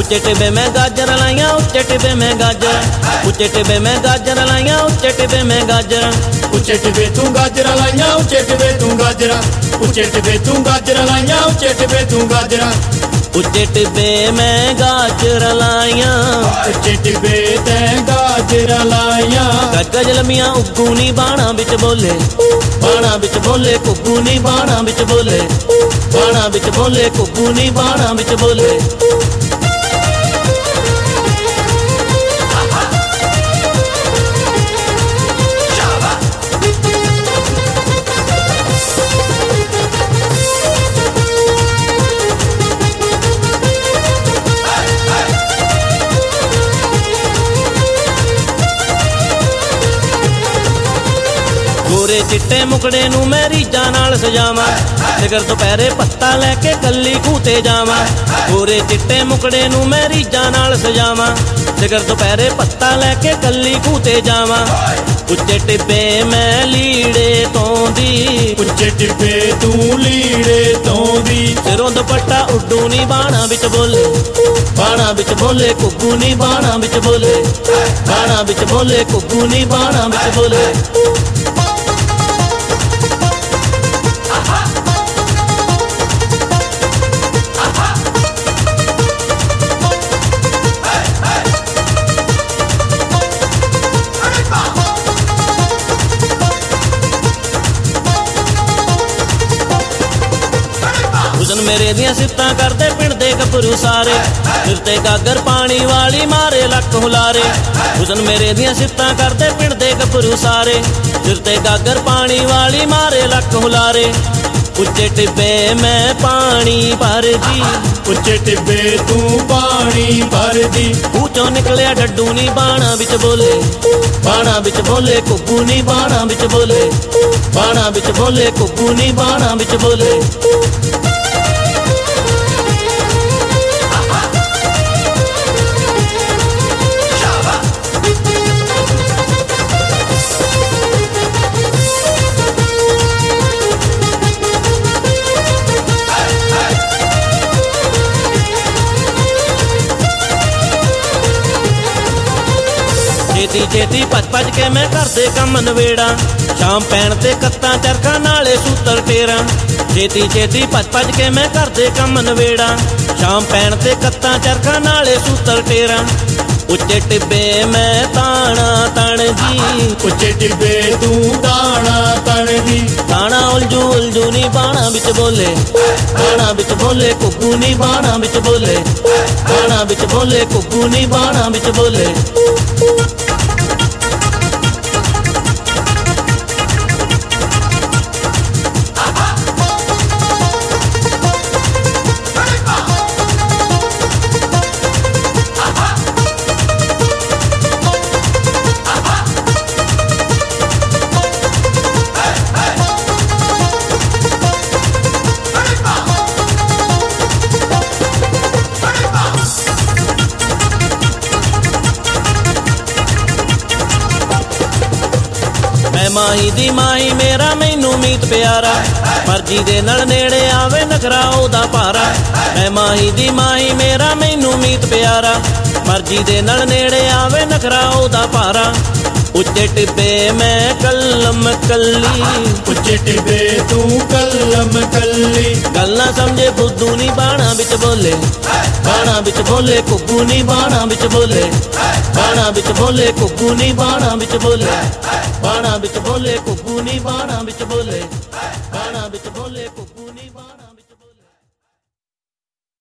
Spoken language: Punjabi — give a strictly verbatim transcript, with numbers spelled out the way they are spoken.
ਉੱਚੇ ਟਿੱਬੇ ਮੈਂ ਗਾਜਰ ਲਾਈਆਂ ਉੱਚੇ ਟਿੱਬੇ ਮੈਂ ਗਾਜਰ ਉੱਚੇ ਟਿੱਬੇ ਮੈਂ ਗਾਜਰ ਲਾਈਆਂ ਉੱਚੇ ਟਿੱਬੇ ਮੈਂ ਗਾਜਰ ਉੱਚੇ ਟਿੱਬੇ ਤੂੰ ਗਾਜਰਾਂ ਲਾਈਆਂ ਉੱਚੇ ਟਿੱਬੇ ਤੂੰ ਗਾਜਰਾਂ ਉੱਚੇ ਟਿੱਬੇ ਤੂੰ ਗਾਜਰਾਂ ਲਾਈਆਂ ਉੱਚੇ ਟਿੱਬੇ ਤੂੰ ਗਾਜਰਾਂ ਉੱਚੇ ਟਿੱਬੇ ਮੈਂ ਗਾਜਰ ਲਾਈਆਂ ਉੱਚੇ ਟਿੱਬੇ ਤੈਂ ਗਾਜਰਾਂ ਲਾਈਆਂ ਗੱਜ ਲੰਮੀਆਂ ਉੱਗੂ ਨੀ ਬਾਣਾ ਵਿੱਚ ਬੋਲੇ ਬਾਣਾ ਵਿੱਚ ਬੋਲੇ ਘੁੱਗੂ ਨੀ ਬਾਣਾ ਵਿੱਚ ਬੋਲੇ ਬਾਣਾ ਵਿੱਚ ਬੋਲੇ ਘੁੱਗੂ ਨੀ ਬਾਣਾ ਵਿੱਚ ਬੋਲੇ ਗੋਰੇ ਚਿੱਟੇ ਮੁਕੜੇ ਨੂੰ ਮੈਂ ਰੀਝਾਂ ਨਾਲ ਸਜਾਵਾਂ ਫਿਕਰ ਦੁਪਹਿਰੇ ਪੱਤਾ ਲੈ ਕੇ ਕੱਲੀ ਖੂਹ ਤੇ ਜਾਵਾਂ ਗੋਰੇ ਚਿੱਟੇ ਮੁਕੜੇ ਨੂੰ ਮੈਂ ਰੀਝਾਂ ਨਾਲ ਸਜਾਵਾਂ ਫਿਕਰ ਦੁਪਹਿਰੇ ਪੱਤਾ ਲੈ ਕੇ ਕੱਲੀ ਖੂਹ ਤੇ ਜਾਵਾਂ ਉੱਚੇ ਟਿੱਬੇ ਮੈਂ ਲੀੜੇ ਧੋਂਦੀ ਉੱਚੇ ਟਿੱਬੇ ਤੂੰ ਲੀੜੇ ਧੋਂਦੀ ਸਿਰੋਂ ਦੁਪੱਟਾ ਉੱਡੂ ਨੀ ਬਾਣਾ ਵਿੱਚ ਬੋਲੇ ਬਾਣਾ ਵਿੱਚ ਬੋਲੇ ਘੁੱਗੂ ਨੀ ਬਾਣਾ ਵਿੱਚ ਬੋਲੇ ਬਾਣਾ ਵਿੱਚ ਬੋਲੇ ਘੁੱਗੂ ਨੀ ਬਾਣਾ ਵਿੱਚ ਬੋਲੇ ਹੁਸਨ ਮੇਰੇ ਦੀਆਂ ਸਿਫਤਾਂ ਕਰਦੇ ਪਿੰਡ ਦੇ ਗੱਭਰੂ ਸਾਰੇ ਸਿਰ ਤੇ ਗਾਗਰ ਪਾਣੀ ਵਾਲੀ ਮਾਰੇ ਲੱਕ ਹੁਲਾਰੇ ਹੁਸਨ ਮੇਰੇ ਦੀਆਂ ਸਿਫਤਾਂ ਕਰਦੇ ਪਿੰਡ ਦੇ ਗੱਭਰੂ ਸਾਰੇ ਸਿਰ ਤੇ ਗਾਗਰ ਪਾਣੀ ਵਾਲੀ ਮਾਰੇ ਲੱਕ ਹੁਲਾਰੇ ਉੱਚੇ ਟਿੱਬੇ ਮੈਂ ਪਾਣੀ ਭਰਦੀ ਉੱਚੇ ਟਿੱਬੇ ਤੂੰ ਪਾਣੀ ਭਰਦੀ ਖੂਹ ਚੋਂ ਨਿਕਲਿਆ ਡੱਡੂ ਨੀ ਬਾਣਾ ਵਿੱਚ ਬੋਲੇ ਬਾਣਾ ਵਿੱਚ ਬੋਲੇ ਘੁੱਗੂ ਨੀ ਬਾਣਾ ਵਿੱਚ ਬੋਲੇ ਬਾਣਾ ਵਿੱਚ ਬੋਲੇ ਘੁੱਗੂ ਨੀ ਬਾਣਾ ਵਿੱਚ ਬੋਲੇ ਛੇਤੀ ਛੇਤੀ ਭੱਜ ਭੱਜ ਕੇ ਮੈਂ ਘਰ ਦੇ ਕੰਮ ਨਵੇੜਾ ਸ਼ਾਮ ਪੈਣ ਤੇ ਕੱਤਾਂ ਚਰਖਾਂ ਨਾਲੇ ਸੂਤਰ ਟੇਰਾਂ ਛੇਤੀ ਛੇਤੀ ਭੱਜ ਭੱਜ ਕੇ ਮੈਂ ਘਰ ਦੇ ਕੰਮ ਨਵੇੜਾ ਸ਼ਾਮ ਪੈਣ ਤੇ ਕੱਤਾਂ ਚਰਖਾਂ ਨਾਲੇ ਸੂਤਰ ਟੇਰਾਂ ਉੱਚੇ ਟਿੱਬੇ ਮੈਂ ਤਾਣਾ ਤਣਦੀ ਉੱਚੇ ਟਿੱਬੇ ਤੂੰ ਤਾਣਾ ਤਣਦੀ ਤਾਣਾ ਉਲਝੂ ਉਲਝੂ ਨੀ ਬਾਣਾ ਵਿੱਚ ਬੋਲੇ ਬਾਣਾ ਵਿੱਚ ਬੋਲੇ ਘੁੱਗੂ ਨੀ ਬਾਣਾ ਵਿੱਚ ਬੋਲੇ ਬਾਣਾ ਵਿੱਚ ਬੋਲੇ ਘੁੱਗੂ ਨੀ ਬਾਣਾ ਵਿੱਚ ਬੋਲੇ ਮਾਹੀ ਦੀ ਮਾਹੀ ਮੇਰਾ ਮੈਨੂੰ ਮੀਤ ਪਿਆਰਾ ਮਰਜੀ ਦੇ ਨਾਲ ਨੇੜੇ ਆਵੇ ਨਖਰਾ ਉਹਦਾ ਭਾਰਾ ਮੈਂ ਮਾਹੀ ਦੀ ਮਾਹੀ ਮੇਰਾ ਮੈਨੂੰ ਮੀਤ ਪਿਆਰਾ ਮਰਜੀ ਦੇ ਨਾਲ ਨੇੜੇ ਆਵੇ ਨਖਰਾ ਉਹਦਾ ਭਾਰਾ ਉੱਚੇ ਟਿੱਬੇ ਮੈਂ ਕਲਮ ਕੱਲੀ ਉੱਚੇ ਟਿੱਬੇ ਤੂੰ ਕਲਮ ਕੱਲੀ ਗੱਲਾਂ ਸਮਝੇ ਬੁੱਧੂ ਨੀ ਬਾਣਾ ਵਿੱਚ ਬੋਲੇ ਬਾਣਾ ਵਿੱਚ ਬੋਲੇ ਘੁੱਗੂ ਨੀ ਬਾਣਾ ਵਿੱਚ ਬੋਲੇ ਬਾਣਾ ਵਿੱਚ ਬੋਲੇ ਘੁੱਗੂ ਨੀ ਬਾਣਾ ਵਿੱਚ ਬੋਲੇ ਬਾਣਾ ਵਿੱਚ ਬੋਲੇ ਘੁੱਗੂ ਨੀ ਬਾਣਾ ਵਿੱਚ ਬੋਲੇ ਬਾਣਾ ਵਿੱਚ ਬੋਲੇ ਘੁੱਗੂ